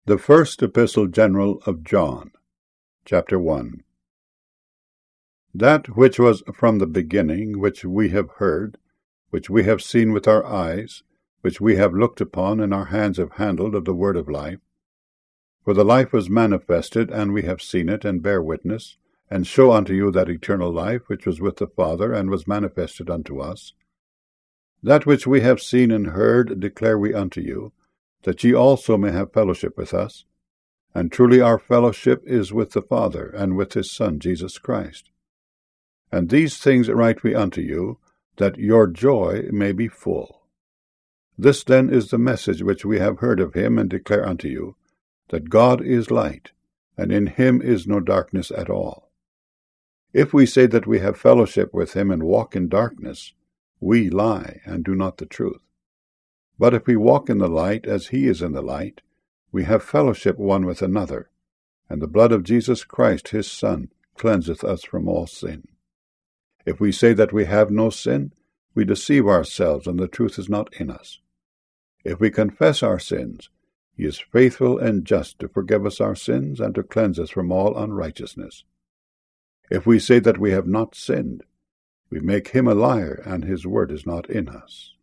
The First Epistle General of John, Chapter 1. That which was from the beginning, which we have heard, which we have seen with our eyes, which we have looked upon, and our hands have handled of the word of life. For the life was manifested, and we have seen it, and bear witness, and show unto you that eternal life which was with the Father, and was manifested unto us. That which we have seen and heard declare we unto you, that ye also may have fellowship with us. And truly our fellowship is with the Father, and with his Son Jesus Christ. And these things write we unto you, that your joy may be full. This then is the message which we have heard of him, and declare unto you, that God is light, and in him is no darkness at all. If we say that we have fellowship with him, and walk in darkness, we lie, and do not the truth. But if we walk in the light, as he is in the light, we have fellowship one with another, and the blood of Jesus Christ his Son cleanseth us from all sin. If we say that we have no sin, we deceive ourselves, and the truth is not in us. If we confess our sins, he is faithful and just to forgive us our sins, and to cleanse us from all unrighteousness. If we say that we have not sinned, we make him a liar, and his word is not in us.